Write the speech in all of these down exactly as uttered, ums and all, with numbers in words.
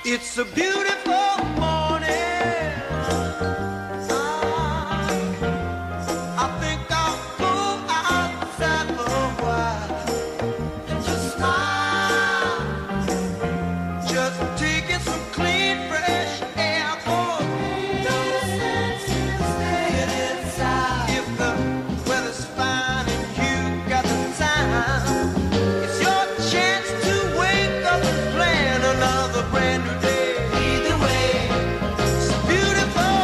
It's a beautiful morning. I think I'll go outside for a while and just smile. Just taking some clean, fresh air. Oh, don't get inside. If the weather's fine and you got the time, it's your chance to wake up and plan another brand new day. Either way, it's a beautiful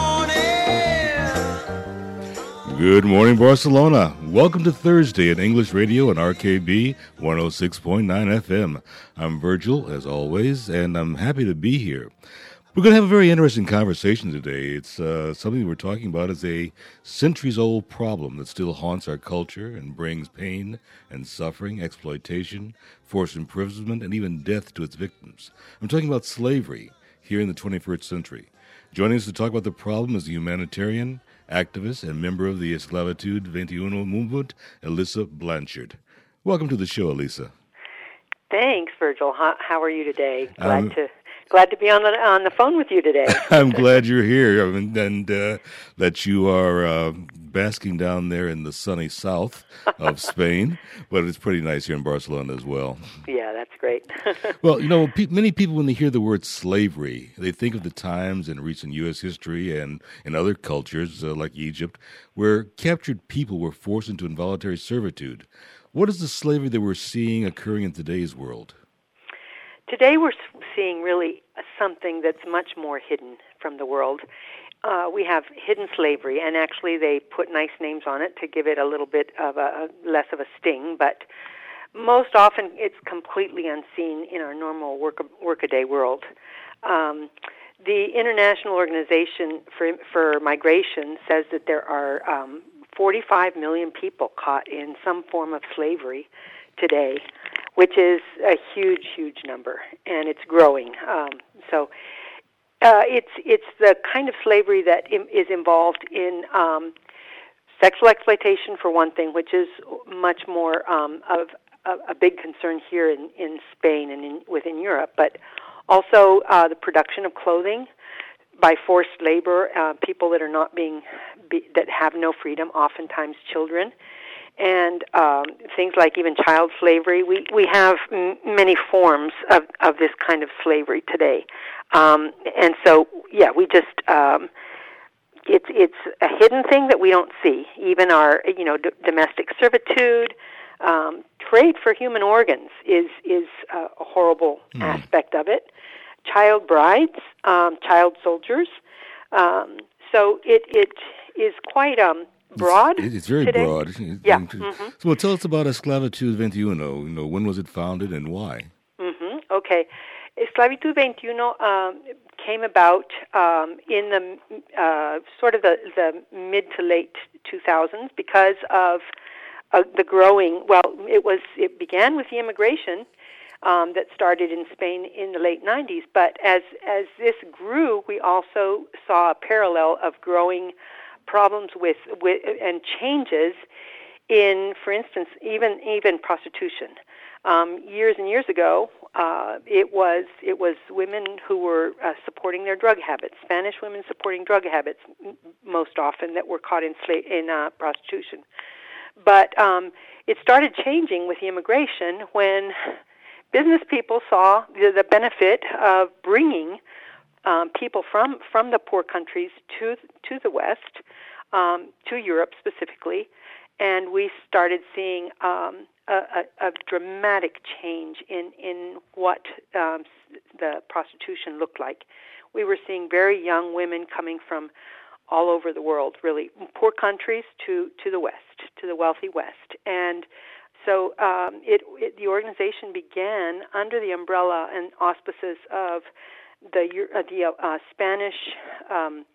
morning. Good morning, Barcelona. Welcome to Thursday at English Radio and R K B one oh six point nine F M. I'm Virgil, as always, and I'm happy to be here. We're going to have a very interesting conversation today. It's uh, something we're talking about is a centuries-old problem that still haunts our culture and brings pain and suffering, exploitation, forced imprisonment, and even death to its victims. I'm talking about slavery here in the twenty-first century. Joining us to talk about the problem is the humanitarian, activist, and member of the Esclavitud veintiuno movement, Elisa Blanchard. Welcome to the show, Elisa. Thanks, Virgil. How, how are you today? Glad Um, to glad to be on the on the phone with you today. I'm glad you're here, I mean, and uh, that you are uh, basking down there in the sunny south of Spain, but it's pretty nice here in Barcelona as well. Yeah, that's great. Well, you know, pe- many people, when they hear the word slavery, they think of the times in recent U S history and in other cultures, uh, like Egypt, where captured people were forced into involuntary servitude. What is the slavery that we're seeing occurring in today's world? Today we're s- seeing really something that's much more hidden from the world. Uh, we have hidden slavery, and actually they put nice names on it to give it a little bit of a, a less of a sting, but most often it's completely unseen in our normal work workaday world. Um, the International Organization for for Migration says that there are um, forty-five million people caught in some form of slavery today, which is a huge, huge number, and it's growing. Um, so uh, it's it's the kind of slavery that im- is involved in um, sexual exploitation, for one thing, which is much more um, of a, a big concern here in, in Spain and in, within Europe, but also uh, the production of clothing by forced labor, uh, people that are not being, be, that have no freedom, oftentimes children, and um, things like even child slavery. We we have m- many forms of, of this kind of slavery today, um, and so yeah, we just um, it's it's a hidden thing that we don't see. Even our you know d- domestic servitude, um, trade for human organs is is a horrible Mm. aspect of it. Child brides, um, child soldiers. Um, so it it is quite um, broad. It's, it's very today. broad. Yeah. Mm-hmm. So, well, tell us about Esclavitud veintiuno. You know, when was it founded and why? Mm-hmm. Okay. Esclavitud veintiuno um, came about um, in the uh, sort of the, the mid to late two thousands because of uh, the growing. Well, it was it began with the immigration um, that started in Spain in the late nineties. But as as this grew, we also saw a parallel of growing problems with, with and changes in, for instance, even even prostitution. Um, years and years ago, uh, it was it was women who were uh, supporting their drug habits, Spanish women supporting drug habits m- most often that were caught in sla- in uh, prostitution. But um, it started changing with the immigration when business people saw the, the benefit of bringing um, people from, from the poor countries to to the West, um, to Europe specifically, and we started seeing um, a, a, a dramatic change in in what um, the prostitution looked like. We were seeing very young women coming from all over the world, really poor countries to, to the West, to the wealthy West, and so um, it, it the organization began under the umbrella and auspices of the uh, the uh, Spanish um,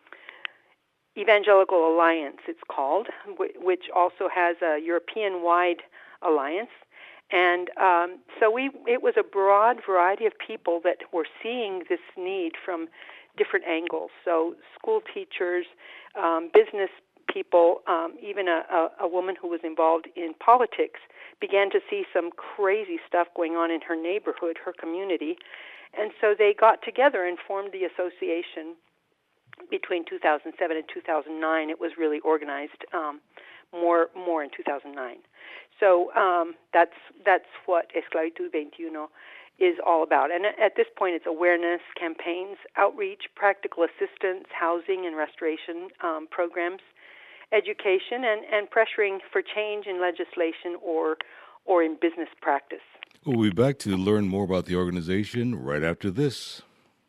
Evangelical Alliance, it's called, which also has a European-wide alliance. And um, so we it was a broad variety of people that were seeing this need from different angles. So school teachers, um, business people, um, even a, a, a woman who was involved in politics began to see some crazy stuff going on in her neighborhood, her community, And so they got together and formed the association between two thousand seven and two thousand nine. It was really organized um, more more in two thousand nine. So um, that's that's what Esclavitud twenty-one is all about. And at this point, it's awareness campaigns, outreach, practical assistance, housing and restoration um, programs, education, and, and pressuring for change in legislation or or in business practice. We'll be back to learn more about the organization right after this.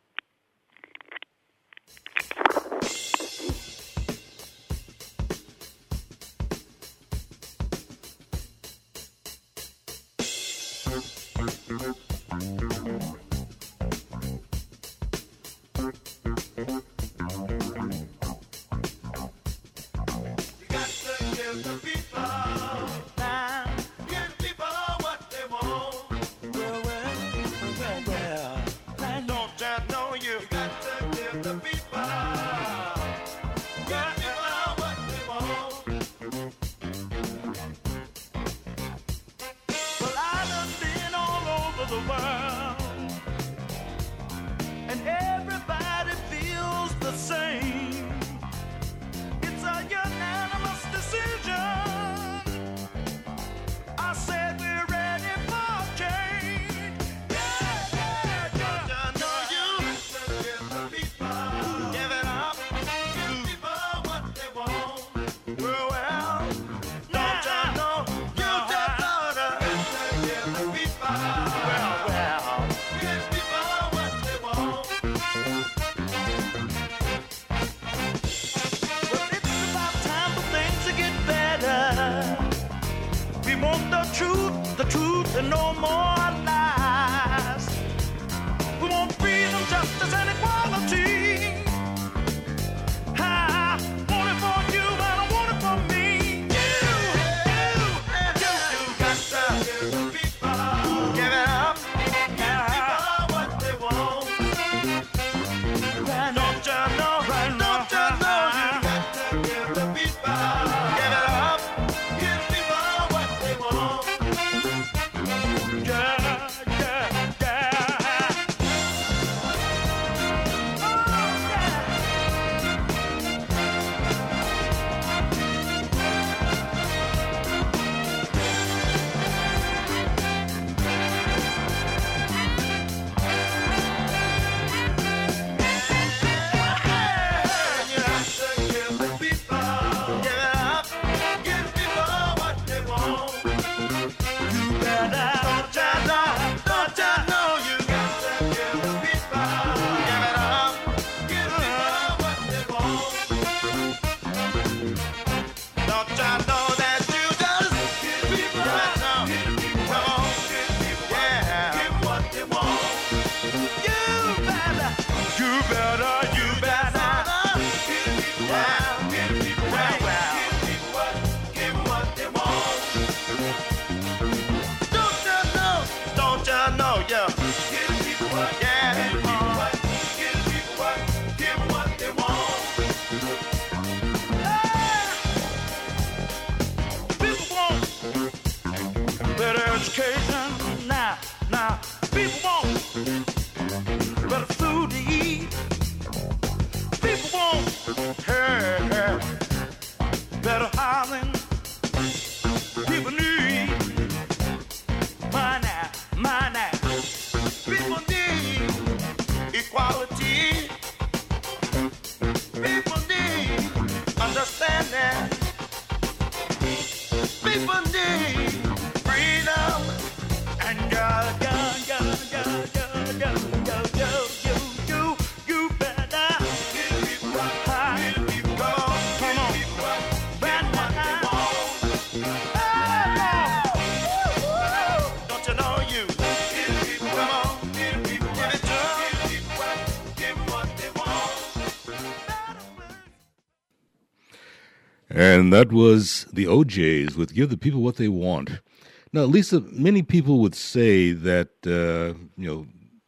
And that was the O Js with Give the People What They Want. Now, Lisa, many people would say that, uh, you know,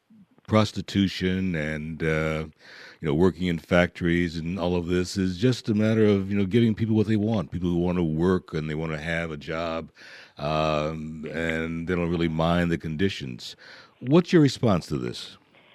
prostitution and, uh, you know, working in factories and all of this is just a matter of, you know, giving people what they want. People who want to work and they want to have a job, um, and they don't really mind the conditions. What's your response to this?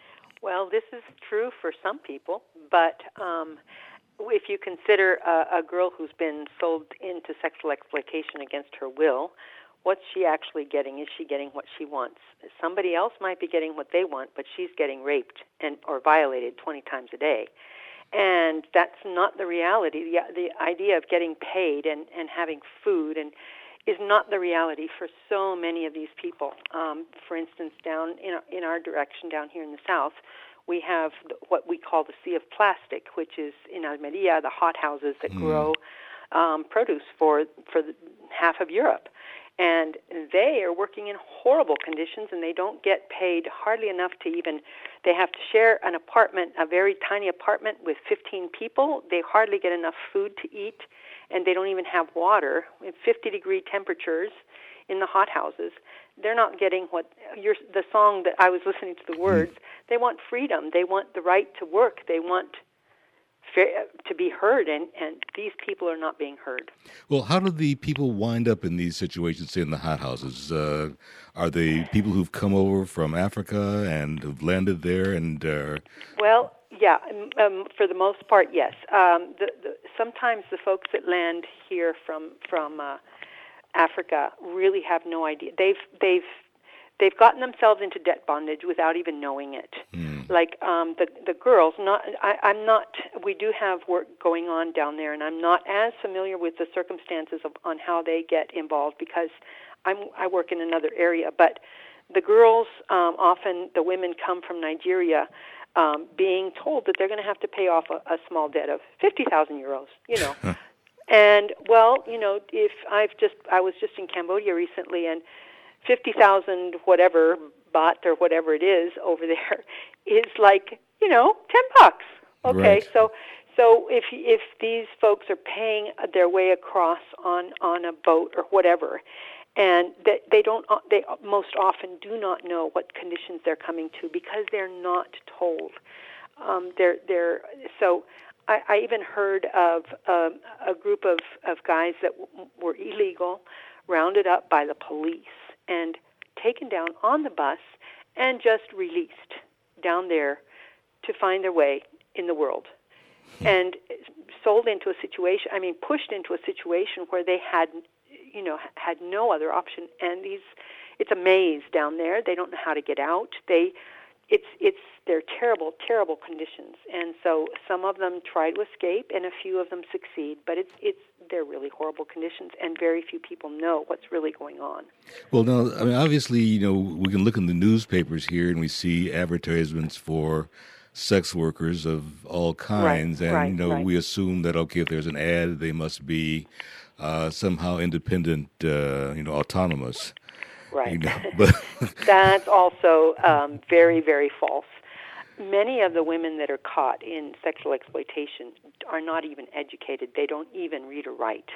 Well, this is true for some people, but um, if you consider a, a girl who's been sold into sexual exploitation against her will, what's she actually getting? Is she getting what she wants? Somebody else might be getting what they want, but she's getting raped and or violated twenty times a day. And that's not the reality. The, the idea of getting paid and, and having food and is not the reality for so many of these people. Um, for instance, down in our, in our direction, down here in the south, we have what we call the Sea of Plastic, which is in Almeria, the hothouses that mm. grow um, produce for for the, half of Europe. And they are working in horrible conditions, and they don't get paid hardly enough to even, they have to share an apartment, a very tiny apartment with fifteen people. They hardly get enough food to eat, and they don't even have water. In fifty-degree temperatures in the hothouses, they're not getting what, your, the song that I was listening to the words, they want freedom. They want the right to work. They want to be heard, and, and these people are not being heard. Well, how do the people wind up in these situations, say in the hothouses? Uh, are they people who've come over from Africa and have landed there? And uh... Well, yeah, um, for the most part, yes. Um, the, the, sometimes the folks that land here from from uh, Africa really have no idea. They've they've They've gotten themselves into debt bondage without even knowing it. Mm. Like um, the the girls, not I, I'm not. We do have work going on down there, and I'm not as familiar with the circumstances of on how they get involved because I'm I work in another area. But the girls, um, often the women come from Nigeria, um, being told that they're going to have to pay off a, a small debt of fifty thousand euros. You know, and well, you know, if I've just I was just in Cambodia recently, and fifty thousand whatever baht or whatever it is over there is like, you know, ten bucks. Okay, right. so so if if these folks are paying their way across on, on a boat or whatever, and they, they don't they most often do not know what conditions they're coming to because they're not told. Um, they're they're so. I, I even heard of um, a group of, of guys that w- were illegal, rounded up by the police and taken down on the bus and just released down there to find their way in the world. And sold into a situation, I mean, pushed into a situation where they had, you know, had no other option. And these, it's a maze down there. They don't know how to get out. They, it's, it's, they're terrible, terrible conditions. And so some of them try to escape and a few of them succeed, but it's, it's, they're really horrible conditions, and very few people know what's really going on. Well, no, I mean, obviously, you know, we can look in the newspapers here and we see advertisements for sex workers of all kinds, right, and, right, you know, right. we assume that, okay, if there's an ad, they must be uh, somehow independent, uh, you know, autonomous. Right. You know, but That's also um, very, very false. Many of the women that are caught in sexual exploitation are not even educated. They don't even read or write,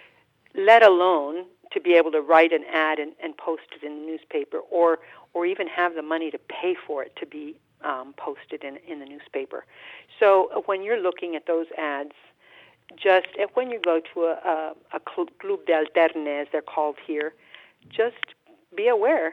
let alone to be able to write an ad and, and post it in the newspaper, or or even have the money to pay for it to be um, posted in, in the newspaper. So uh, when you're looking at those ads, just uh, when you go to a, a, a Club de Alterne, as they're called here, just be aware.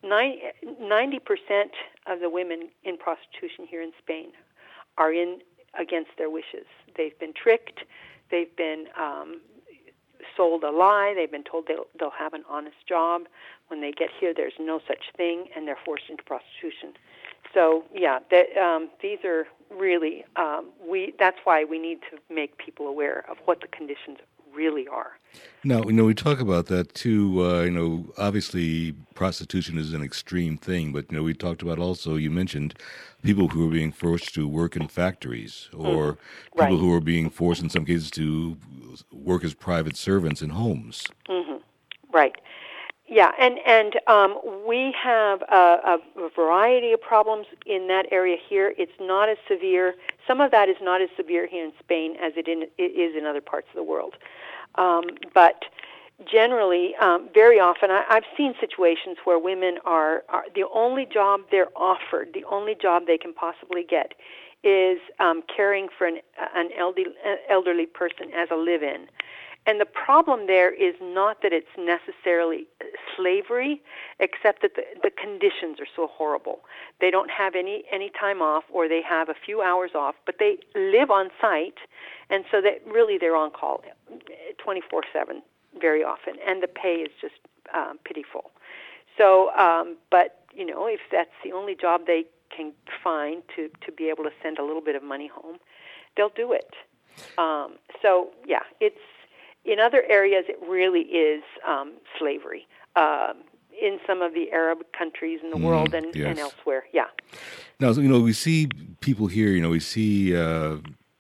ninety percent of the women in prostitution here in Spain are in against their wishes. They've been tricked. They've been um, sold a lie. They've been told they'll, they'll have an honest job. When they get here, there's no such thing, and they're forced into prostitution. So, yeah, that, um, these are really, um, we. that's why we need to make people aware of what the conditions really are. Now, you know, we talk about that too. Uh, you know, obviously prostitution is an extreme thing, but, you know, we talked about also, you mentioned people who are being forced to work in factories, or mm-hmm. people right. who are being forced in some cases to work as private servants in homes. Mm-hmm. Right. Yeah, and, and um, we have a, a variety of problems in that area here. It's not as severe. Some of that is not as severe here in Spain as it, in, it is in other parts of the world. Um, but generally, um, very often, I, I've seen situations where women are, are the only job they're offered, the only job they can possibly get is um, caring for an, an elderly, elderly person as a live-in. and the problem there is not that it's necessarily slavery, except that the, the conditions are so horrible. They don't have any, any time off, or they have a few hours off, but they live on site, and so that really they're on call twenty-four seven very often, and the pay is just um, pitiful. So, um, but, you know, if that's the only job they can find to, to be able to send a little bit of money home, they'll do it. Um, so, yeah, it's in other areas it really is um, slavery. Um, in some of the Arab countries in the mm, world and, yes. and elsewhere, yeah. Now, you know, we see people here, you know, we see uh,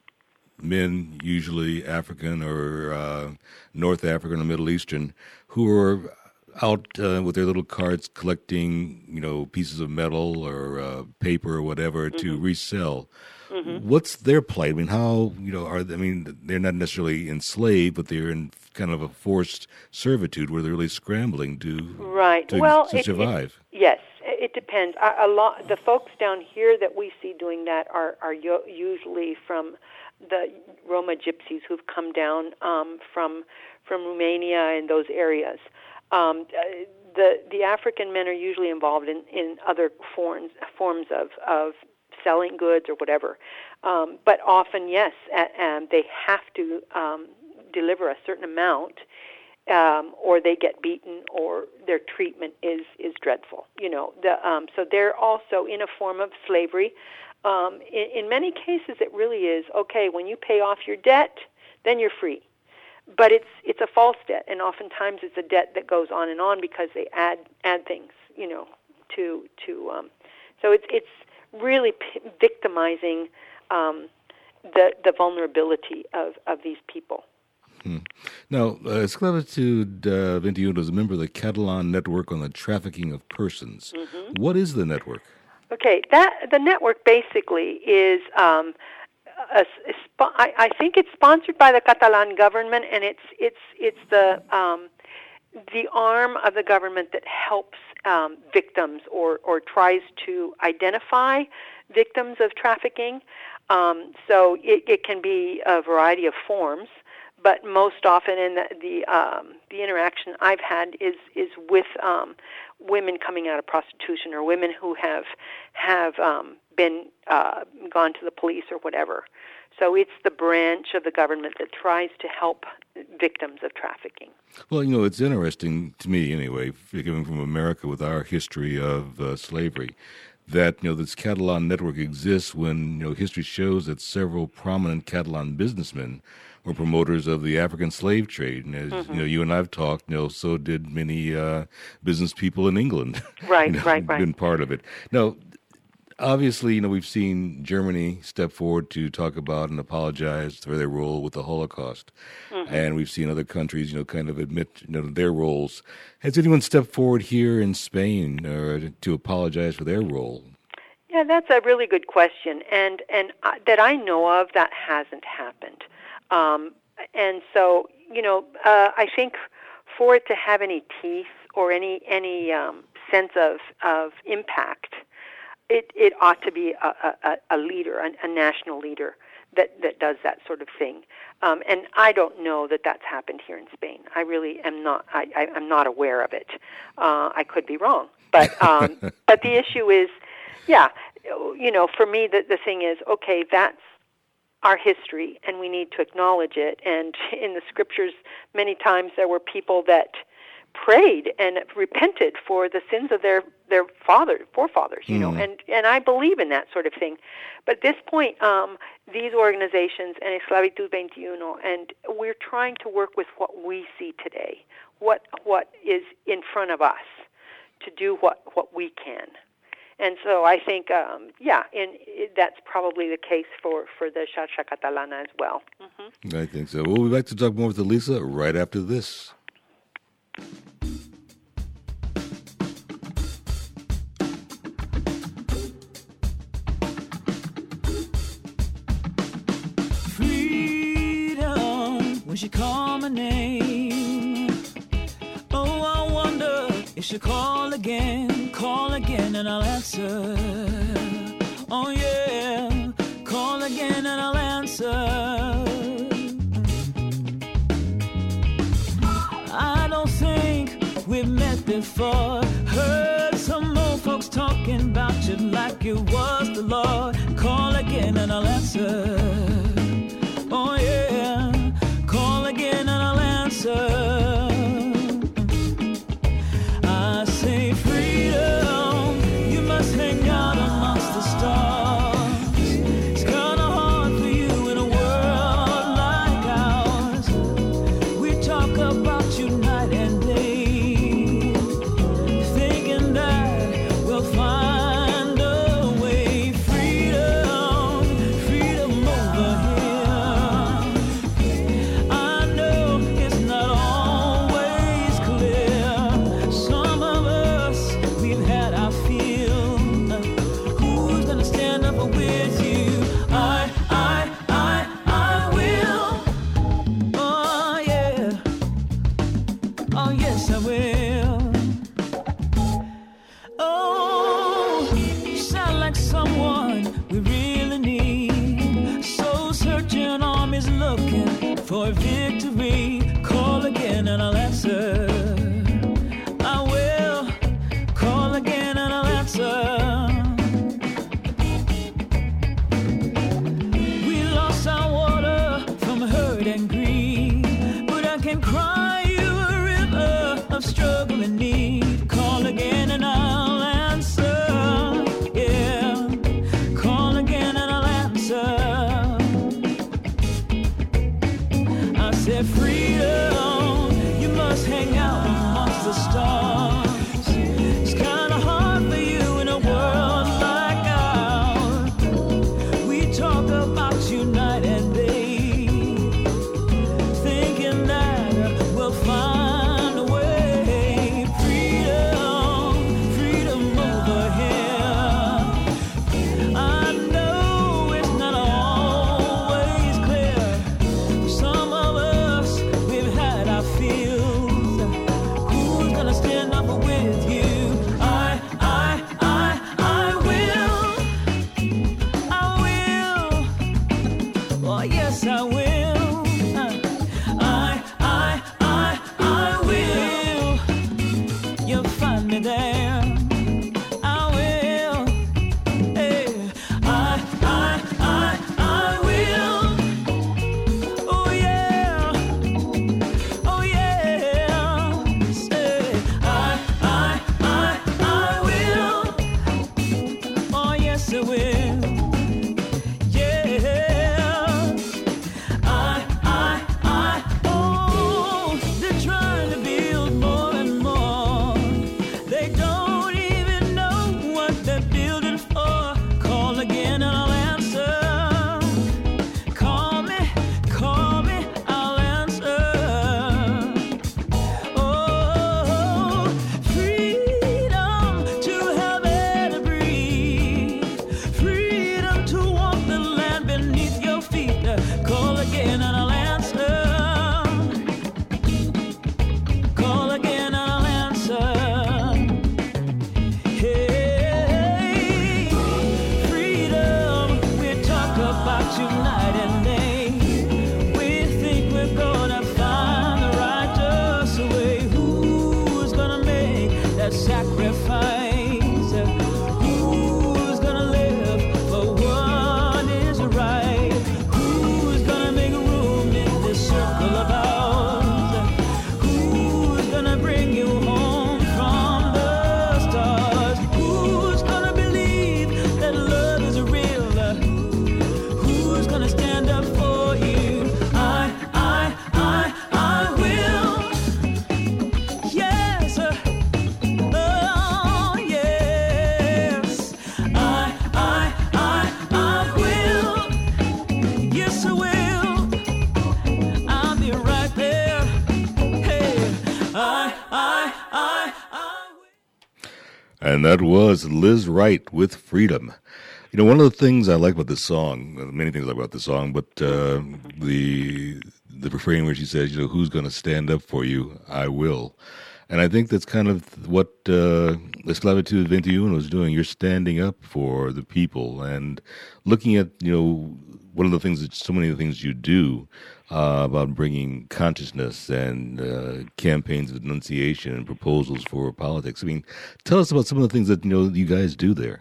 men, usually African or uh, North African or Middle Eastern, who are out uh, with their little carts collecting, you know, pieces of metal or uh, paper or whatever mm-hmm. to resell. Mm-hmm. What's their plight? I mean, how, you know, are they, I mean, they're not necessarily enslaved, but they're in kind of a forced servitude where they're really scrambling to, right. to, well, to it, survive. It, yes, it depends. A, a lot, the folks down here that we see doing that are, are usually from the Roma gypsies who've come down um, from from Romania and those areas. Um, the the African men are usually involved in, in other forms forms of, of selling goods or whatever. Um, but often, yes, and they have to um, deliver a certain amount, um, or they get beaten, or their treatment is, is dreadful. You know, the, um, so they're also in a form of slavery. Um, in, in many cases, it really is okay. When you pay off your debt, then you're free. But it's it's a false debt, and oftentimes it's a debt that goes on and on because they add add things, you know, to to. Um, so it's it's really p- victimizing um, the the vulnerability of, of these people. Hmm. Now, uh, Esclavitud uh, twenty y uno is a member of the Catalan Network on the Trafficking of Persons. Mm-hmm. What is the network? Okay, that the network basically is. Um, A, a sp- I, I think it's sponsored by the Catalan government, and it's it's it's the um, the arm of the government that helps um, victims or, or tries to identify victims of trafficking. Um, so it, it can be a variety of forms, but most often in the the, um, the interaction I've had is is with um, women coming out of prostitution or women who have have um, been uh, gone to the police or whatever. So it's the branch of the government that tries to help victims of trafficking. Well, you know, it's interesting to me, anyway, coming from America with our history of uh, slavery, that, you know, this Catalan network exists when, you know, history shows that several prominent Catalan businessmen were promoters of the African slave trade. And as, mm-hmm. you know, you and I have talked, you know, so did many uh, business people in England. Right, you know, right, right. Been part of it. Now, obviously, you know, we've seen Germany step forward to talk about and apologize for their role with the Holocaust. Mm-hmm. And we've seen other countries, you know, kind of admit, you know, their roles. Has anyone stepped forward here in Spain uh, to apologize for their role? Yeah, that's a really good question. And, and uh, that I know of, that hasn't happened. Um, and so, you know, uh, I think for it to have any teeth or any, any um, sense of, of impact, It it ought to be a, a, a leader, a, a national leader that, that does that sort of thing. Um, and I don't know that that's happened here in Spain. I really am not. I, I, I'm not aware of it. Uh, I could be wrong, but um, but the issue is, yeah, you know, for me the the thing is, okay, that's our history, and we need to acknowledge it. And in the scriptures, many times there were people that prayed and repented for the sins of their their father forefathers, you mm. know, and and I believe in that sort of thing. But at this point, um, these organizations and Esclavitud twenty y uno, and we're trying to work with what we see today, what what is in front of us, to do what what we can. And so I think, um, yeah, and that's probably the case for, for the Xarxa Catalana as well. Mm-hmm. I think so. We'll be back to talk more with Elisa right after this. Freedom, when she call my name. Oh, I wonder if she'll call again, call again and I'll answer. Oh yeah, call again and I'll answer. we've met before. Heard some old folks talking about you like it was the Lord. Call again and I'll answer. Oh yeah, call again and I'll answer. I say freedom, you must hang out amongst the stars. It's kinda hard for you in a world like ours. We talk about you night and day, thinking that we'll find a way. Freedom, freedom over here. I know it's not always clear. Some of us, we've had our fill. Who's gonna stand up with you? I, I, I, I will. Oh yeah. Oh yes, I will. Oh, you sound like someone we really need. Soul searching armies looking for victory. Call again and I'll answer. I will call again and I'll answer. We lost our water from hurt and greed, but I can cry you a river of struggle and need. Call again and I'll answer. Yeah, call again and I'll answer. I said freedom, you must hang out amongst the stars. It's kinda hard for you in a world like ours. We talk about you night and day, thinking that we'll find a way. Freedom, freedom over here. I know it's not always clear. Some of us, we've had our feels. Who's gonna stand up with you? I, I, I, I will. I will. Oh yes, I will. I, I, I, I will. You'll find me there. I will. Hey, I, I, I, I will. Oh yeah. Oh yeah. Say, I, I, I, I will. Oh yes, I will. Yeah. I, I, I, oh, they're trying to build more and more. They don't even know what they're building for. Call again and I'll answer. Call me, call me, I'll answer. Oh, freedom to have air to breathe. Freedom to walk the land beneath your feet. Call again and I'll answer. Call again and I'll answer. Hey, freedom, we talk about you night and day. We think we're gonna find the righteous way. Who's gonna make that sacrifice? Who's gonna live for what is right? Who's gonna make room in this circle of ours? Who's gonna bring you home from the stars? Who's gonna believe that love is real? Who's gonna stand up for you? I, I, I, I will. Yes. Oh, yes. I, I, I, I will. Yes, I will. I'll be right there. Hey, I, I, I, I will. And that was Liz Wright with Freedom. You know, one of the things I like about this song, uh, many things I like about the song, but uh, the the refrain where she says, you know, who's going to stand up for you? I will. And I think that's kind of what uh, Esclavitud veintiuno is doing. You're standing up for the people and looking at, you know, one of the things that so many of the things you do uh, about bringing consciousness and uh, campaigns of denunciation and proposals for politics. I mean, tell us about some of the things that, you know, you guys do there.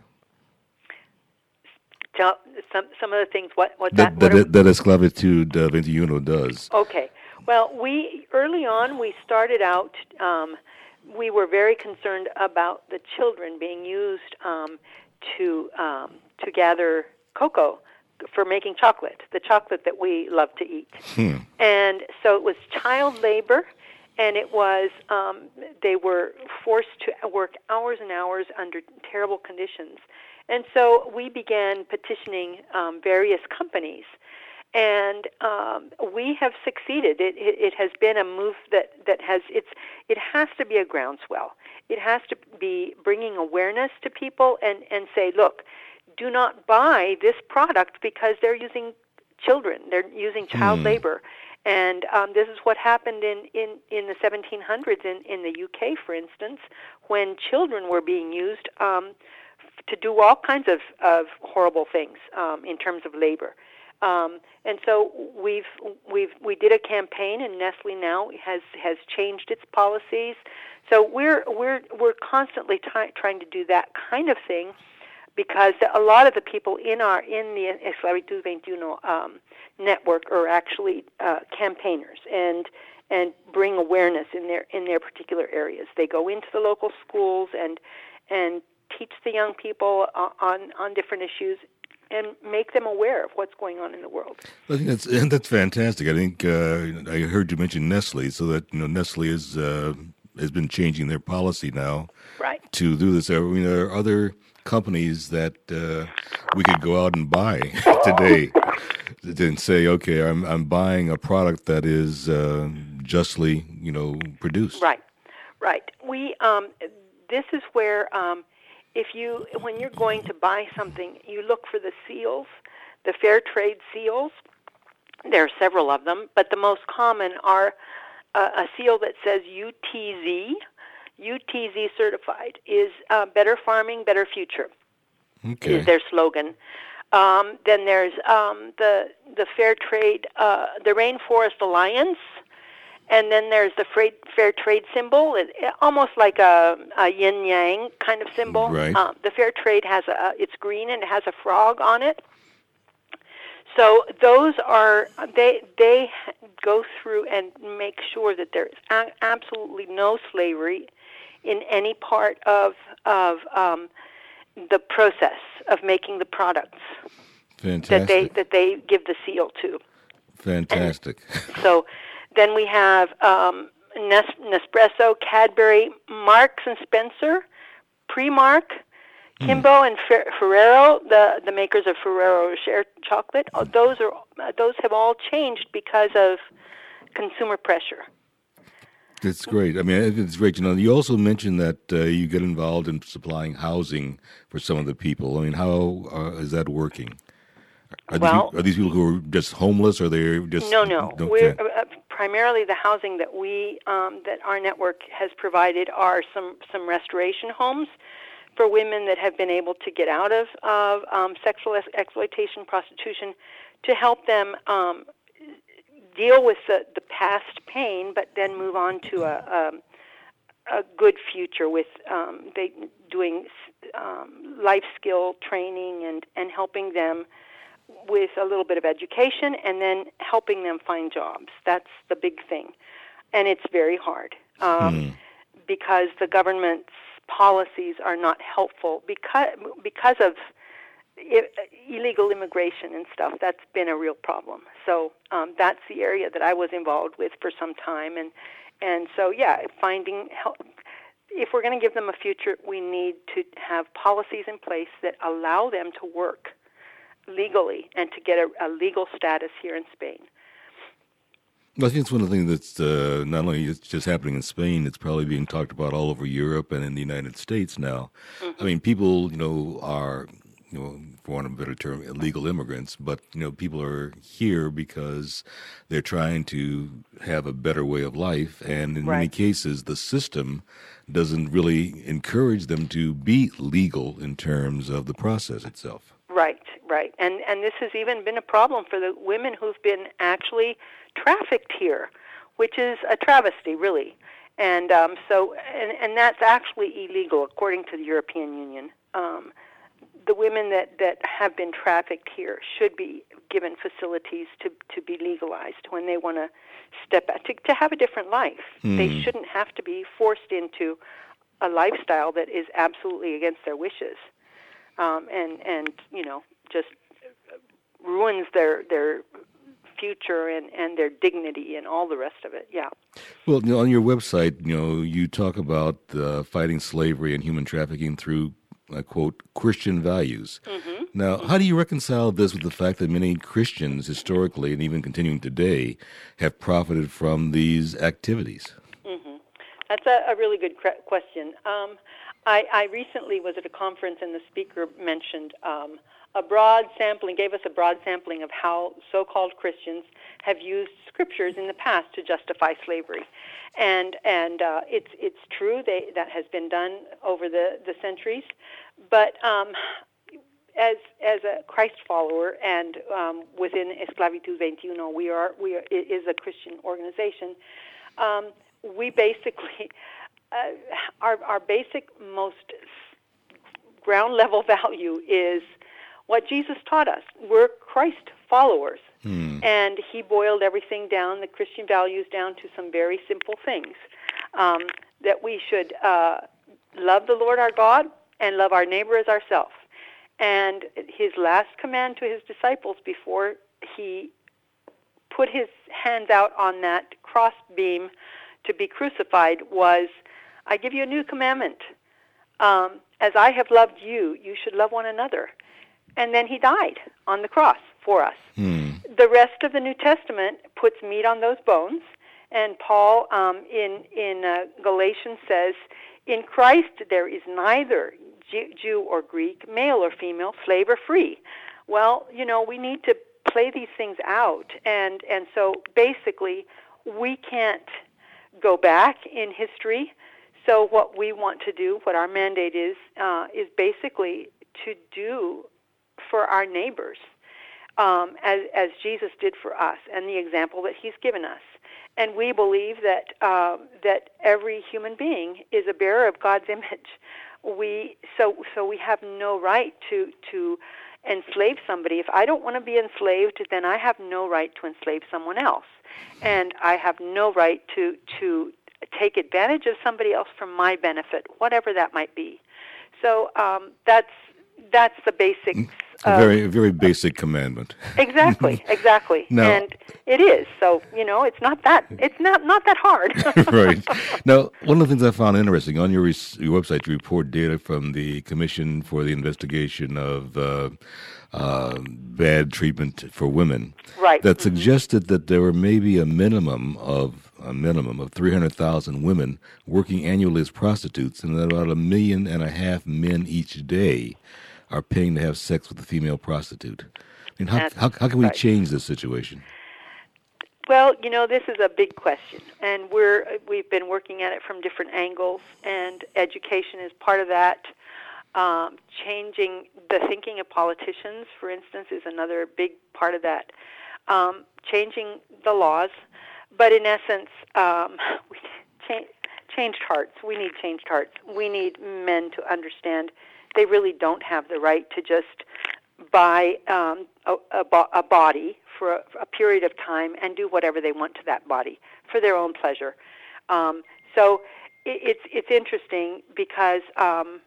Tell some some of the things. What what that that, that, what that, that Esclavitud uh, veintiuno does. Okay. Well, we early on we started out. Um, we were very concerned about the children being used um, to um, to gather cocoa for making chocolate, the chocolate that we love to eat. Hmm. And so it was child labor, and it was um, they were forced to work hours and hours under terrible conditions. And so we began petitioning um, various companies, and um, we have succeeded. It, it, it has been a move that, that has it's it has to be a groundswell. It has to be bringing awareness to people and, and say, look, do not buy this product because they're using children. They're using child Hmm. labor. And um, this is what happened in, in, in the seventeen hundreds in, in the U K, for instance, when children were being used um, to do all kinds of, of horrible things um, in terms of labor. Um, and so we've we've we did a campaign, and Nestle now has has changed its policies. So we're we're we're constantly t- trying to do that kind of thing, because a lot of the people in our in the Esclavitud veintiuno um, network are actually uh, campaigners and and bring awareness in their in their particular areas. They go into the local schools and and teach the young people uh, on on different issues and make them aware of what's going on in the world. I think that's that's fantastic. I think uh, I heard you mention Nestle, so that you know Nestle is uh, has been changing their policy now Right. to do this. I mean, there are other companies that uh, we could go out and buy today and say, okay, I'm I'm buying a product that is uh, justly, you know, produced. Right, right. We um, this is where um, if you when you're going to buy something, you look for the seals, the fair trade seals. There are several of them, but the most common are uh, a seal that says U T Z. U T Z certified is uh, better farming, better future. Okay. Is their slogan. Um, then there's um, the the fair trade, uh, the Rainforest Alliance, and then there's the fair, fair trade symbol, it, it, almost like a, a yin yang kind of symbol. Right. Um, the fair trade has a it's green and it has a frog on it. So those are they they go through and make sure that there is a- absolutely no slavery in any part of of um, the process of making the products Fantastic. that they that they give the seal to. Fantastic. So then we have um, Nes- Nespresso, Cadbury, Marks and Spencer, Primark, Kimbo and Fer- Ferrero, the, the makers of Ferrero Rocher chocolate. Oh, those are uh, those have all changed because of consumer pressure. That's great. I mean, it's great. You know, you also mentioned that uh, you get involved in supplying housing for some of the people. I mean, how uh, is that working? Are, Well- these, people, are these people who are just homeless, or they're just No, no. don't- We're okay. uh, primarily the housing that we um, that our network has provided are some some restoration homes for women that have been able to get out of of um, sexual ex- exploitation, prostitution, to help them um, deal with the, the past pain, but then move on to a um, a good future with um, they doing um, life skill training and, and helping them with a little bit of education, and then helping them find jobs. That's the big thing, and it's very hard um, because the government's policies are not helpful because because of I- illegal immigration and stuff. That's been a real problem. So um, that's the area that I was involved with for some time, and and so yeah, finding help. If we're going to give them a future, we need to have policies in place that allow them to work legally and to get a, a legal status here in Spain. Well, I think it's one of the things that's uh, not only it's just happening in Spain, it's probably being talked about all over Europe and in the United States now. Mm-hmm. I mean, people, you know, are you know, for want of a better term, illegal immigrants, but, you know, people are here because they're trying to have a better way of life, and in Right. many cases, the system doesn't really encourage them to be legal in terms of the process itself. Right, right. And and this has even been a problem for the women who've been actually trafficked here, which is a travesty, really. And um, so, and, and that's actually illegal according to the European Union. Um, the women that, that have been trafficked here should be given facilities to, to be legalized when they want to step out, to, to have a different life. Hmm. They shouldn't have to be forced into a lifestyle that is absolutely against their wishes. Um, and, and, you know, just ruins their their future and, and their dignity and all the rest of it, yeah. Well, you know, on your website, you know, you talk about uh, fighting slavery and human trafficking through, I quote, Christian values. Mm-hmm. Now, how do you reconcile this with the fact that many Christians historically and even continuing today have profited from these activities? Mm-hmm. That's a, a really good cre- question. Um, I, I recently was at a conference and the speaker mentioned um, a broad sampling, gave us a broad sampling of how so-called Christians have used scriptures in the past to justify slavery. And and uh, it's it's true, they, that has been done over the, the centuries. But um, as as a Christ follower and um, within Esclavitud twenty-one, we are we are, it is a Christian organization. Um, we basically uh, our our basic most ground level value is what Jesus taught us. We're Christ followers. Hmm. And he boiled everything down, the Christian values, down to some very simple things. Um, that we should uh, love the Lord our God and love our neighbor as ourselves. And his last command to his disciples before he put his hands out on that cross beam to be crucified was, I give you a new commandment. Um, as I have loved you, you should love one another. And then he died on the cross for us. Hmm. The rest of the New Testament puts meat on those bones, and Paul um, in in uh, Galatians says, in Christ there is neither Jew, Jew or Greek, male or female, slave or free. Well, you know, we need to play these things out, and, and so basically we can't go back in history. So what we want to do, what our mandate is, uh, is basically to do for our neighbors, um, as, as Jesus did for us, and the example that he's given us. And we believe that uh, that every human being is a bearer of God's image. We so so we have no right to to enslave somebody. If I don't want to be enslaved, then I have no right to enslave someone else, and I have no right to to take advantage of somebody else for my benefit, whatever that might be. So um, that's that's the basics. A very, a very basic commandment. Exactly, exactly. Now, and it is. So, you know, it's not that it's not, not that hard. Right. Now, one of the things I found interesting, on your, res- your website, you report data from the Commission for the Investigation of uh, uh, Bad Treatment for Women. Right. That Mm-hmm. suggested that there were maybe a minimum of a minimum of three hundred thousand women working annually as prostitutes, and that about a million and a half men each day are paying to have sex with a female prostitute. I mean, how That's how, how can we right. change this situation? Well, you know, this is a big question, and we're we've been working at it from different angles, and education is part of that. Um, changing the thinking of politicians, for instance, is another big part of that. Um, changing the laws, but in essence, um, we cha- changed hearts. We need changed hearts. We need men to understand they really don't have the right to just buy um, a, a, bo- a body for a, for a period of time and do whatever they want to that body for their own pleasure. Um, so it, it's it's interesting because um,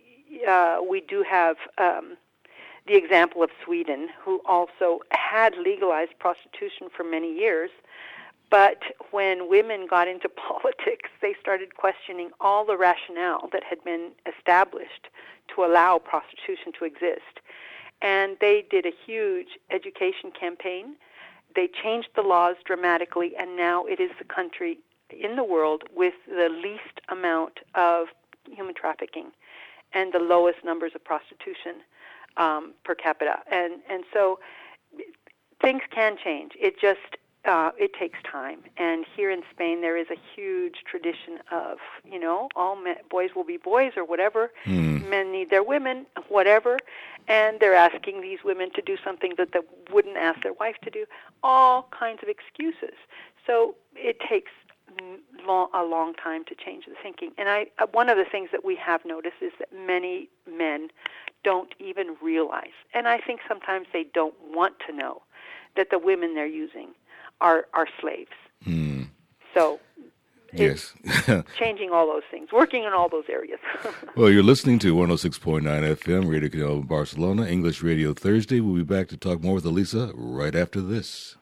uh, we do have um, the example of Sweden, who also had legalized prostitution for many years. But when women got into politics, they started questioning all the rationale that had been established to allow prostitution to exist. And they did a huge education campaign. They changed the laws dramatically, and now it is the country in the world with the least amount of human trafficking and the lowest numbers of prostitution. um, per capita, and and so things can change. It just uh, it takes time. And here in Spain, there is a huge tradition of, you know, all men, boys will be boys or whatever. Mm. Men need their women, whatever. And they're asking these women to do something that they wouldn't ask their wife to do. All kinds of excuses. So it takes long, a long time to change the thinking. And I, uh, one of the things that we have noticed is that many men don't even realize, and I think sometimes they don't want to know, that the women they're using are, are slaves. Mm. So yes. changing all those things, working in all those areas. Well, you're listening to one oh six point nine F M, Radio Canal Barcelona, English Radio Thursday. We'll be back to talk more with Elisa right after this.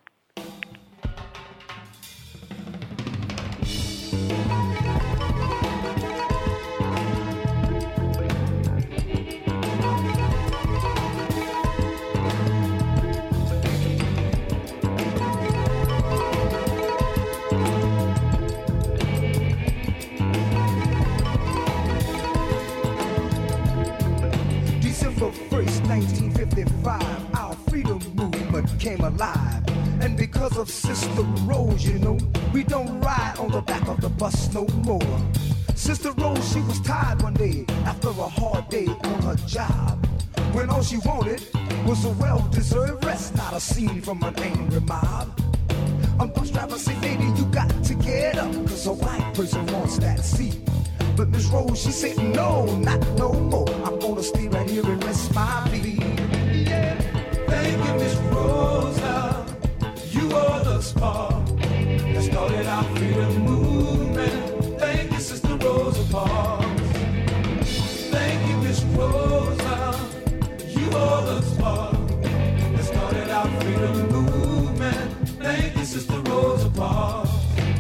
nineteen fifty-five, our freedom movement came alive. And because of Sister Rose, you know, we don't ride on the back of the bus no more. Sister Rose, she was tired one day after a hard day on her job, when all she wanted was a well-deserved rest, not a scene from an angry mob. A bus driver said, lady, you got to get up, cause a white person wants that seat. But Miss Rose, she said, no, not no more. I'm gonna stay right here and rest my feet. Yeah. Thank you, Miss Rosa. You are the spark that started our freedom movement. Thank you, Sister Rosa Parks. Thank you, Miss Rosa. You are the spark that started our freedom movement. Thank you, Sister Rosa Parks.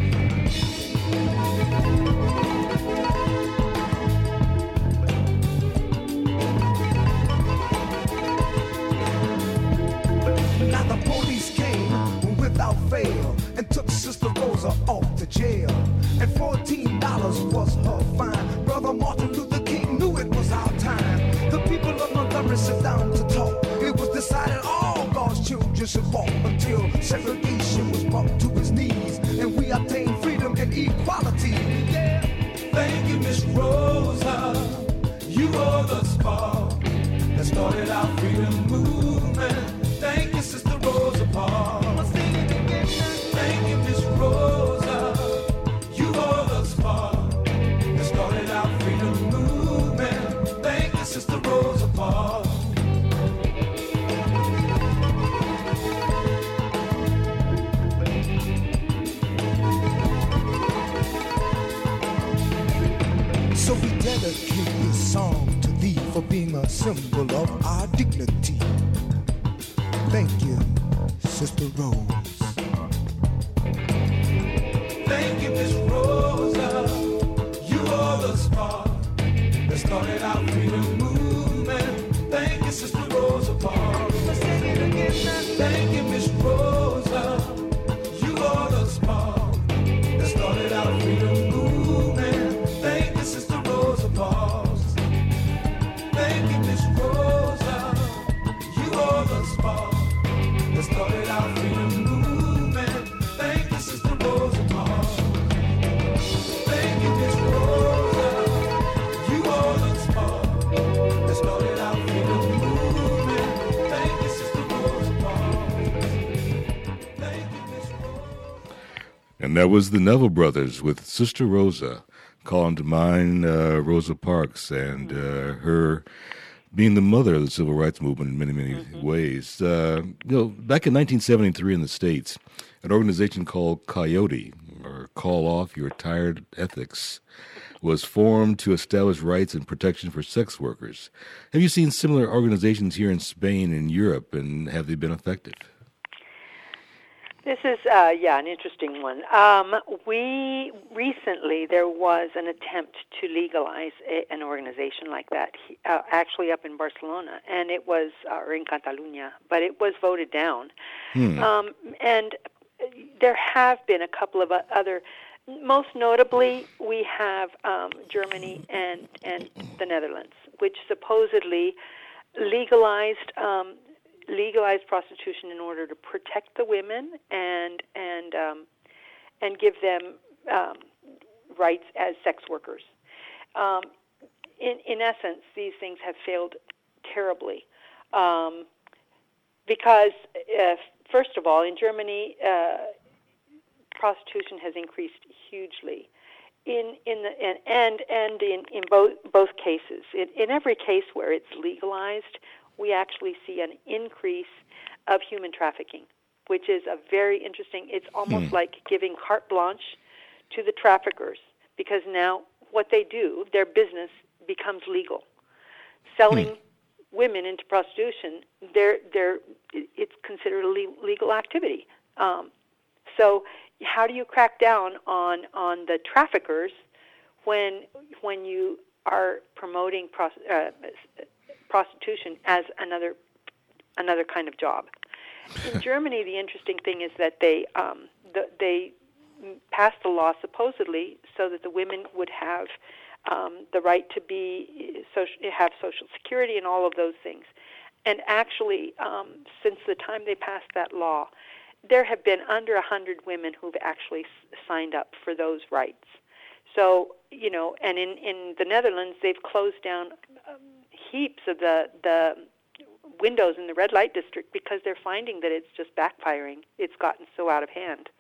Fail and took Sister Rosa off to jail, and fourteen dollars was her fine. Brother Martin Luther King knew it was our time. The people of Montgomery sit down to talk. It was decided all God's children should walk until segregation was brought to its knees, and we obtained freedom and equality. Yeah. Thank you, Miss Rosa. You are the spark that started our freedom movement. Thank you, Sister Rosa Parks. Thank you, Miss Rosa. You are the spark that started our freedom movement. Thank you, Sister Rosa Parks. So we dedicate this song to thee for being a symbol of our dignity. Thank you, Sister Rose. Thank you, Miss Rosa. You are the spark that started our freedom movement. Thank you, Sister Rosa Parks. Thank you, Miss Rosa. You are the spark that started our freedom movement. Thank you, Sister Rosa Parks. Thank you, Miss Rosa. You are the spark that started our freedom movement. Thank you, Sister Rosa Parks. Thank you, Miss Rosa. You are the spark that started our freedom movement. Thank you, Sister Rosa Parks. Thank you, Miss Rosa. And that was the Neville Brothers with Sister Rosa, calling to mind uh, Rosa Parks and uh, her being the mother of the civil rights movement in many, many mm-hmm. ways. Uh, you know, back in nineteen seventy-three in the States, an organization called Coyote, or Call Off Your Tired Ethics, was formed to establish rights and protection for sex workers. Have you seen similar organizations here in Spain and Europe, and have they been effective? This is, uh, yeah, an interesting one. Um, we, recently, there was an attempt to legalize a, an organization like that, uh, actually up in Barcelona, and it was, or in Catalunya, but it was voted down. Hmm. Um, and there have been a couple of other, most notably, we have um, Germany and, and the Netherlands, which supposedly legalized um, legalized prostitution in order to protect the women and and um, and give them um, rights as sex workers. Um, in in essence, these things have failed terribly um, because, uh, first of all, in Germany, uh, prostitution has increased hugely. In in the and and, and in, in both both cases, in, in every case where it's legalized, we actually see an increase of human trafficking, which is a very interesting. It's almost Hmm. like giving carte blanche to the traffickers, because now what they do, their business becomes legal. Selling women into prostitution, they're they're it's considered a le- legal activity. Um, so. How do you crack down on, on the traffickers when when you are promoting pros, uh, prostitution as another another kind of job? In Germany, the interesting thing is that they um, the, they passed a law supposedly so that the women would have um, the right to be social, have Social Security and all of those things. And actually, um, since the time they passed that law, there have been under one hundred women who've actually s- signed up for those rights. So, you know, and in, in the Netherlands, they've closed down um, heaps of the, the windows in the red light district because they're finding that it's just backfiring. It's gotten so out of hand.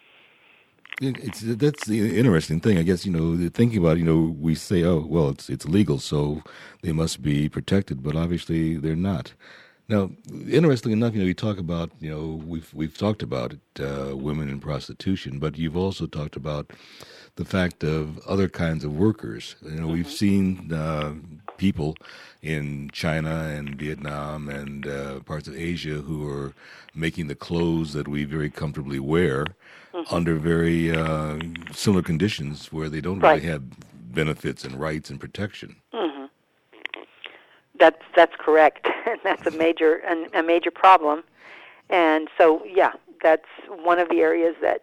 It- It's that's the interesting thing, I guess. You know, thinking about, you know, we say, oh, well, it's it's legal, so they must be protected, but obviously they're not. Now, interestingly enough, you know, you talk about, you know, we've we've talked about it, uh, women in prostitution, but you've also talked about the fact of other kinds of workers. You know, we've seen uh, people in China and Vietnam and uh, parts of Asia who are making the clothes that we very comfortably wear under very uh, similar conditions where they don't Right. really have benefits and rights and protection. That's that's correct, and that's a major an, a major problem. And so, yeah, that's one of the areas that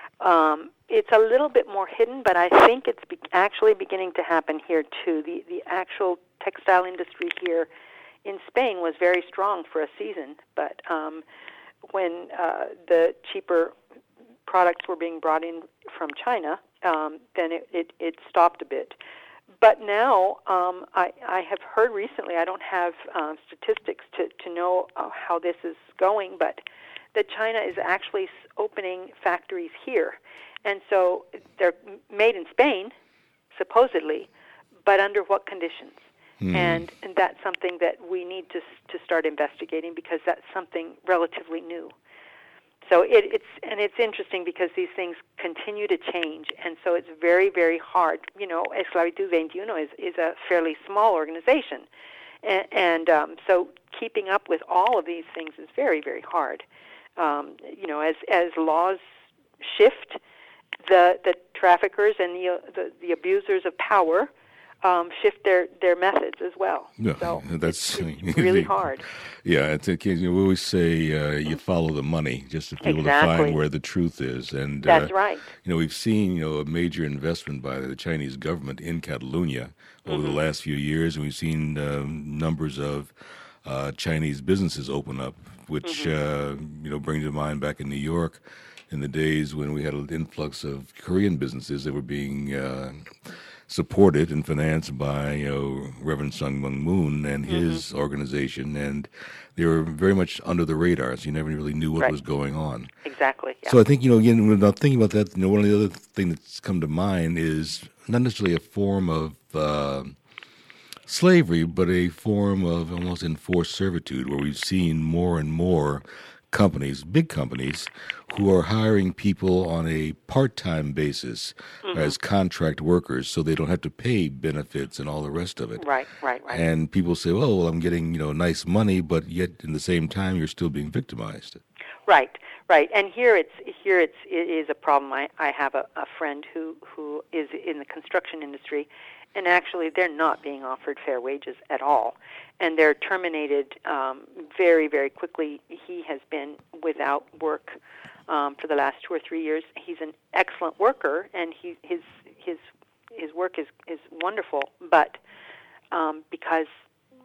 um, it's a little bit more hidden, but I think it's be- actually beginning to happen here too. The the actual textile industry here in Spain was very strong for a season, but um, when uh, the cheaper products were being brought in from China, um, then it, it, it stopped a bit. But now, um, I, I have heard recently, I don't have um, statistics to, to know uh, how this is going, but that China is actually s- opening factories here. And so they're made in Spain, supposedly, but under what conditions? And, and that's something that we need to s- to start investigating, because that's something relatively new. So it, it's and it's interesting because these things continue to change, and so it's very, very hard. You know, Esclavitud twenty-one is, is a fairly small organization, and, and um, so keeping up with all of these things is very, very hard. Um, you know, as as laws shift, the the traffickers and the the, the abusers of power um, shift their, their methods as well. Yeah, So that's it's, it's really hard. Yeah, it's a case. You know, we always say uh, you follow the money just to be able to Exactly. find where the truth is. And That's uh, right. You know, we've seen you know a major investment by the Chinese government in Catalonia over Mm-hmm. the last few years, and we've seen um, numbers of uh, Chinese businesses open up, which Mm-hmm. uh, you know brings to mind back in New York in the days when we had an influx of Korean businesses that were being uh, supported and financed by you know Reverend Sung Myung Moon and his Mm-hmm. organization, and they were very much under the radar, so you never really knew what Right. was going on. Exactly. Yeah. So I think you know again when I'm thinking about that, you know one of the other things that's come to mind is not necessarily a form of uh, slavery, but a form of almost enforced servitude, where we've seen more and more companies, big companies, who are hiring people on a part-time basis as contract workers, so they don't have to pay benefits and all the rest of it. Right, right, right. And people say, "Oh, well, I'm getting you know nice money, but yet in the same time, you're still being victimized." Right, right. And here it's here it's it is a problem. I, I have a, a friend who, who is in the construction industry, and actually they're not being offered fair wages at all, and they're terminated um, very, very quickly. He has been without work um, for the last two or three years. He's an excellent worker, and he his his his work is is wonderful, but um, because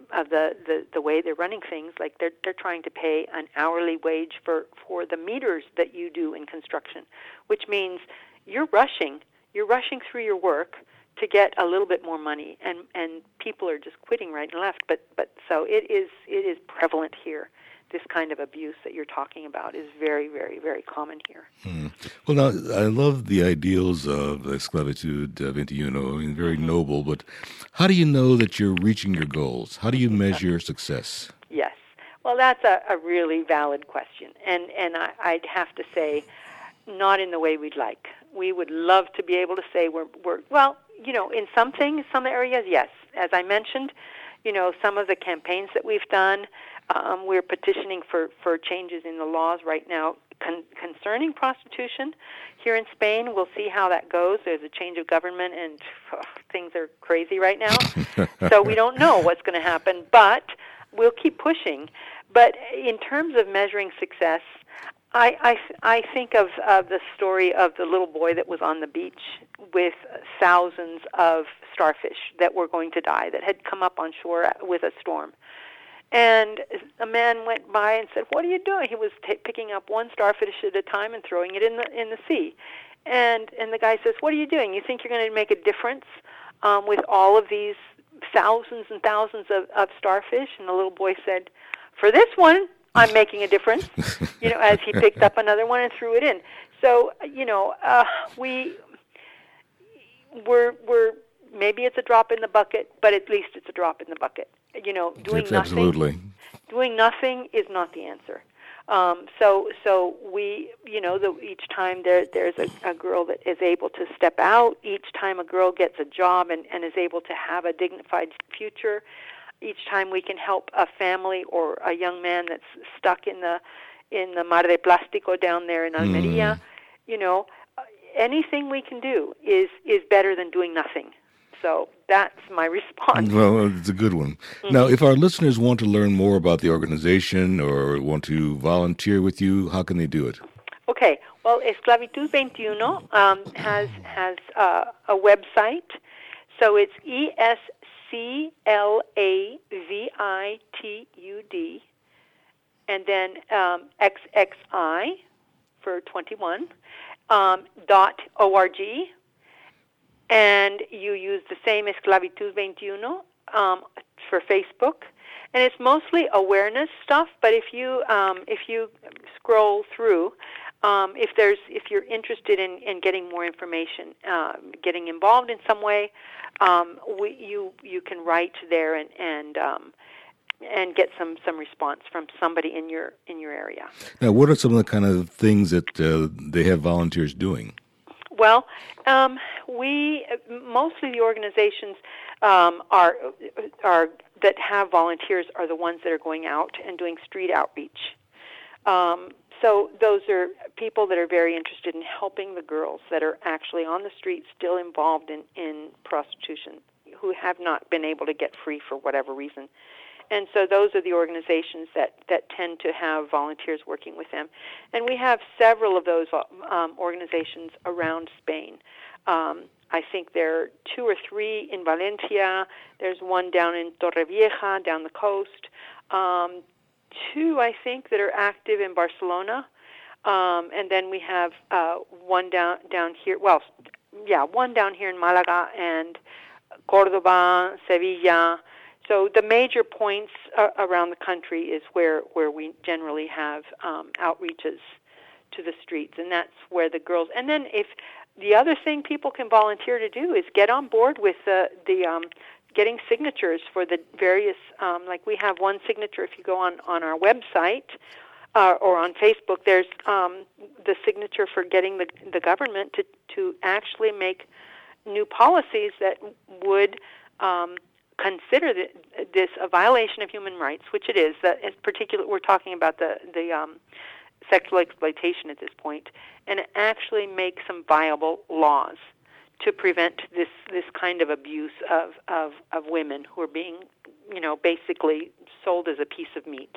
of the, the, the way they're running things. Like they're they're trying to pay an hourly wage for, for the meters that you do in construction, which means you're rushing. You're rushing through your work to get a little bit more money, and, and people are just quitting right and left. But but so it is it is prevalent here. This kind of abuse that you're talking about is very, very, very common here. Hmm. Well, now, I love the ideals of Esclavitud veintiuno, I mean, very mm-hmm. noble, but how do you know that you're reaching your goals? How do you measure success? Yes. Well, that's a, a really valid question, and, and I, I'd have to say not in the way we'd like. We would love to be able to say we're, we're well, you know, in some things, some areas, yes. As I mentioned, you know, some of the campaigns that we've done, Um, we're petitioning for, for changes in the laws right now con- concerning prostitution here in Spain. We'll see how that goes. There's a change of government, and oh, things are crazy right now. So we don't know what's going to happen, but we'll keep pushing. But in terms of measuring success, I, I, I think of, of the story of the little boy that was on the beach with thousands of starfish that were going to die, that had come up on shore with a storm. And a man went by and said, "What are you doing?" He was t- picking up one starfish at a time and throwing it in the in the sea. And and the guy says, "What are you doing? You think you're going to make a difference um, with all of these thousands and thousands of, of starfish?" And the little boy said, "For this one, I'm making a difference." You know, as he picked up another one and threw it in. So you know, uh, we we're we're maybe it's a drop in the bucket, but at least it's a drop in the bucket. You know, doing yes, nothing. Absolutely. Doing nothing is not the answer. Um, so, so we, you know, the, each time there, there's a, a girl that is able to step out. Each time a girl gets a job and, and is able to have a dignified future. Each time we can help a family or a young man that's stuck in the in the Mar de Plástico down there in Almería. Mm. You know, anything we can do is is better than doing nothing. So that's my response. Well, it's a good one. Mm-hmm. Now, if our listeners want to learn more about the organization or want to volunteer with you, how can they do it? Okay. Well, Esclavitud veintiuno um, has has uh, a website. So it's E S C L A V I T U D, and then um, X X I for twenty-one, um, dot O R G. And you use the same Esclavitud veintiuno um, for Facebook, and it's mostly awareness stuff. But if you um, if you scroll through, um, if there's if you're interested in, in getting more information, uh, getting involved in some way, um, we, you you can write there and and um, and get some, some response from somebody in your in your area. Now, what are some of the kind of things that uh, they have volunteers doing? Well, um, we mostly the organizations um, are are that have volunteers are the ones that are going out and doing street outreach. Um, so those are people that are very interested in helping the girls that are actually on the street, still involved in, in prostitution, who have not been able to get free for whatever reason. And so those are the organizations that, that tend to have volunteers working with them. And we have several of those um, organizations around Spain. Um, I think there are two or three in Valencia. There's one down in Torrevieja, down the coast. Um, two, I think, that are active in Barcelona. Um, and then we have uh, one down down here. Well, yeah, one down here in Malaga and Córdoba, Sevilla. So the major points uh, around the country is where, where we generally have um, outreaches to the streets, and that's where the girls. And then if the other thing people can volunteer to do is get on board with the the um, getting signatures for the various. Um, like we have one signature if you go on on our website uh, or on Facebook. There's um, the signature for getting the the government to to actually make new policies that would. Um, consider this a violation of human rights, which it is. That in particular, we're talking about the the um, sexual exploitation at this point, and actually make some viable laws to prevent this this kind of abuse of of, of women who are being, you know, basically sold as a piece of meat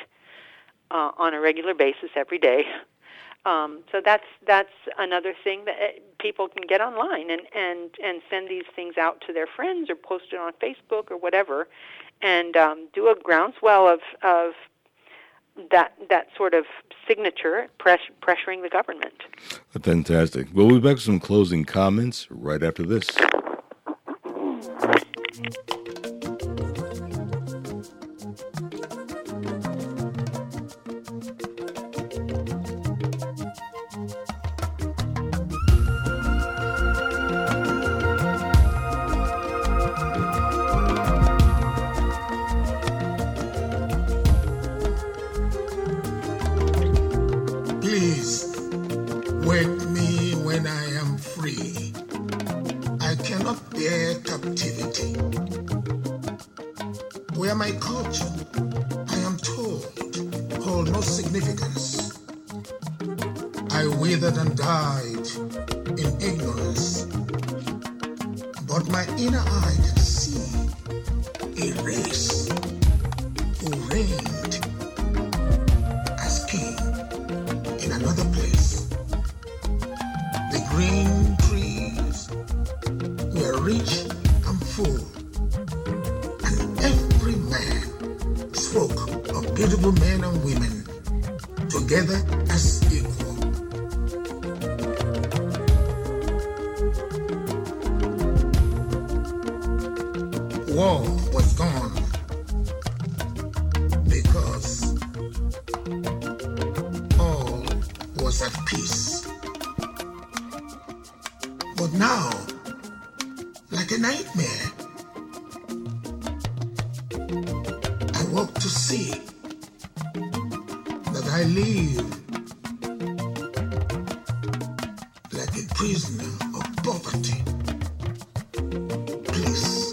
uh, on a regular basis every day. Um, so that's that's another thing that people can get online and, and, and send these things out to their friends or post it on Facebook or whatever, and um, do a groundswell of of that that sort of signature press, pressuring the government. Fantastic. Well, we'll be back with some closing comments right after this. Please, wake me when I am free. I cannot bear captivity. Where my culture, I am told, hold no significance. I withered and died in ignorance, but my inner eye can see a race who reigned as king in another place. The green trees were rich and full, and every man spoke of beautiful men and women together as equal. War was gone because all was at peace. But now, like a nightmare, I woke to see that I live like a prisoner of poverty. Please,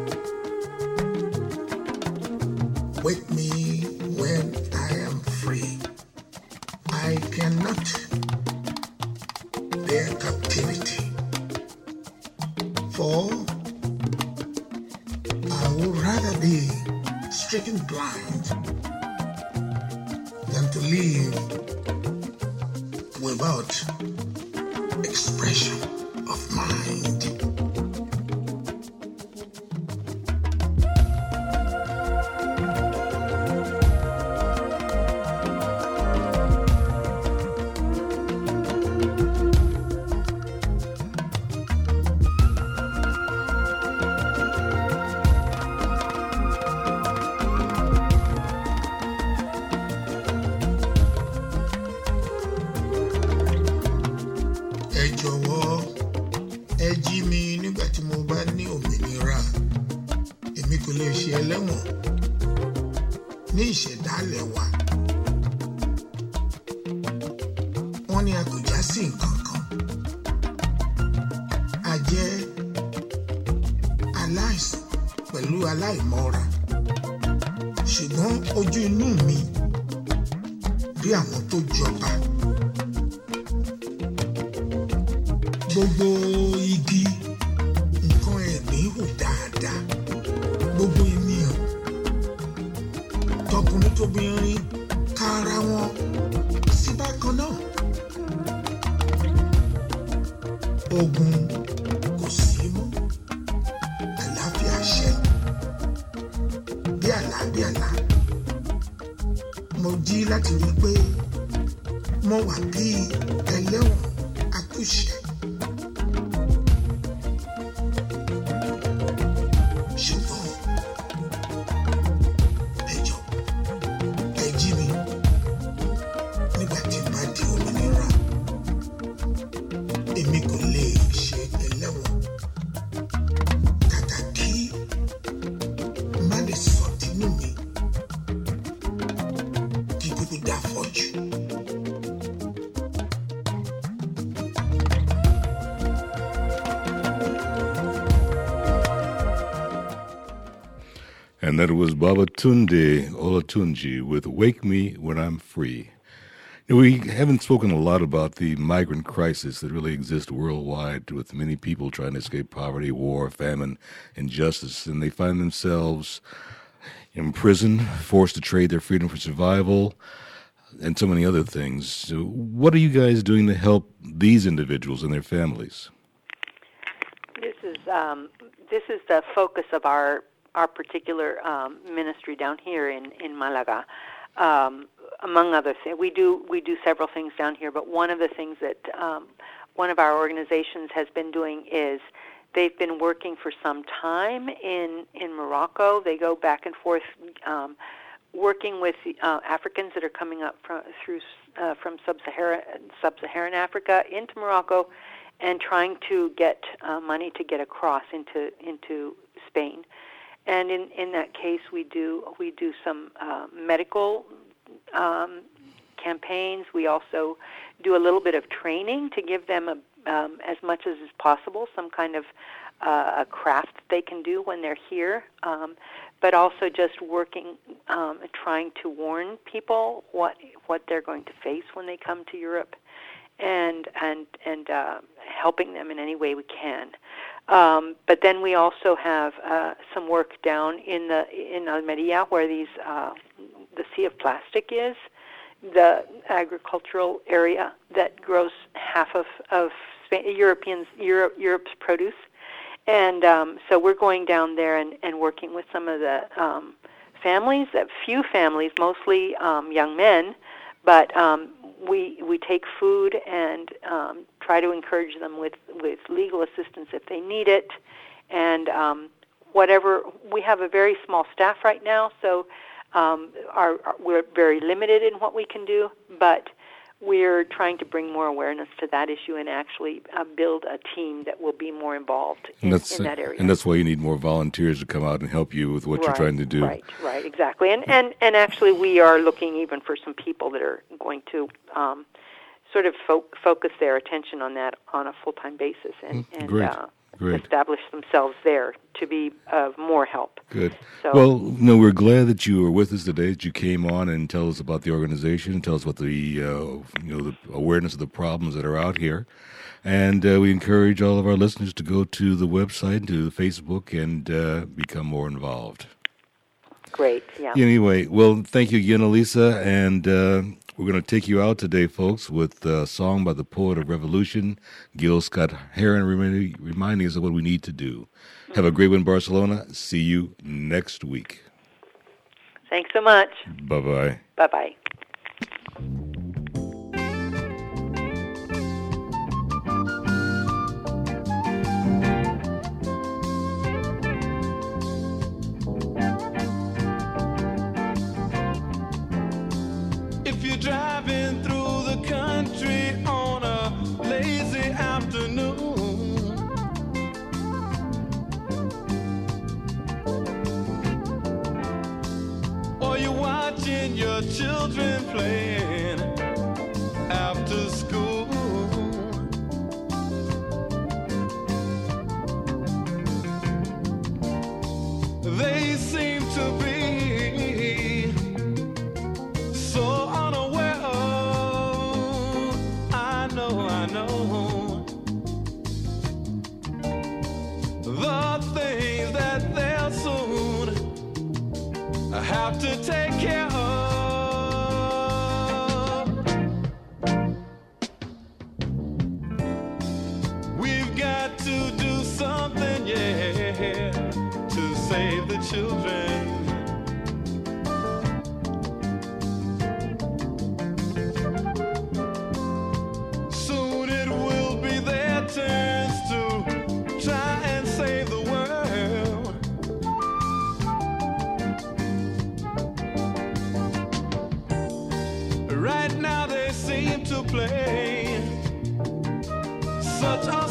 wake me when I am free. I cannot bear captivity, for I would rather be stricken blind than to live without expression of mind. Ẹ jọ̀wọ́, ẹ jí mi nígbà tí mo bá ní òmìnira. Èmi kò lè ṣe ẹlẹ́wọ̀n ní ìṣẹ̀dálẹ̀ wa. Wọ́n ní a kò já sí nǹkan kan. A jẹ́ aláìsàn pẹ̀lú aláìmọ́ra. Ṣùgbọ́n ojú inú mi bí àwọn tó jọba. Gbogbo igi nǹkan ẹ̀mí hù dáadáa. Gbogbo ènìyàn tọkùnrin tóbìnrin ká ara wọn sí bákan náà. Ogun kò sí mọ́. Àlàáfíà ṣẹ. Bí àlá bí àlá. Mo jí láti rí pé mo wà bí ẹlẹ́wọ̀n akúṣẹ̀. Ṣùgbọ́n ẹ jọ̀ọ́, ẹ jí mi nígbà tí n bá di òmìnira. Èmi kò lè ṣe ẹlẹ́wọ̀n. Kàkà kí n má lè sọ tinú mi kí kúkú dá fọ́jú. And that was Babatunde Olatunji with Wake Me When I'm Free. You know, we haven't spoken a lot about the migrant crisis that really exists worldwide, with many people trying to escape poverty, war, famine, injustice, and they find themselves in prison, forced to trade their freedom for survival. and so many other things. So what are you guys doing to help these individuals and their families? This is um, this is the focus of our our particular um, ministry down here in in Malaga. Um, among other things, we do we do several things down here, but one of the things that um, one of our organizations has been doing is they've been working for some time in in Morocco. They go back and forth, um, working with uh, Africans that are coming up from through uh, from sub-Saharan sub-Saharan Africa into Morocco, and trying to get uh, money to get across into into Spain. And in, in that case, we do we do some uh, medical um, campaigns. We also do a little bit of training to give them a, um, as much as is possible, some kind of uh, a craft that they can do when they're here. Um, but also just working, um, trying to warn people what what they're going to face when they come to Europe, and and and uh, helping them in any way we can. Um, but then we also have uh, some work down in the in Almeria, where these uh, the Sea of Plastic is, the agricultural area that grows half of of Spain, Europeans Europe, Europe's produce, and um, so we're going down there and, and working with some of the um, families, a few families, mostly um, young men, but um, we we take food and um, try to encourage them with, with legal assistance if they need it, and um, whatever. We have a very small staff right now, so um, our, our, we're very limited in what we can do, but we're trying to bring more awareness to that issue and actually uh, build a team that will be more involved in, in that area. And that's why you need more volunteers to come out and help you with what right, you're trying to do. Right, right, exactly. And, and and actually we are looking even for some people that are going to um, sort of fo- focus their attention on that on a full-time basis and, and Great. Uh, Great. establish themselves there to be of more help. Good. So, well, no, we're glad that you were with us today, that you came on and tell us about the organization, tell us about the, uh, you know, the awareness of the problems that are out here. And uh, we encourage all of our listeners to go to the website, to Facebook, and uh, become more involved. Great, yeah. Anyway, well, thank you again, Elisa, and uh, we're going to take you out today, folks, with a song by the poet of revolution, Gil Scott-Heron, reminding, reminding us of what we need to do. Mm-hmm. Have a great one, Barcelona. See you next week. Thanks so much. Bye-bye. Bye-bye. Driving through the country on a lazy afternoon, or you're watching your children playing after school. They seem to be so unaware of, I know, I know, the things that they'll soon have to take care of. We've got to do something, yeah, to save the children. Soon it will be their turns to try and save the world. Right now they seem to play such a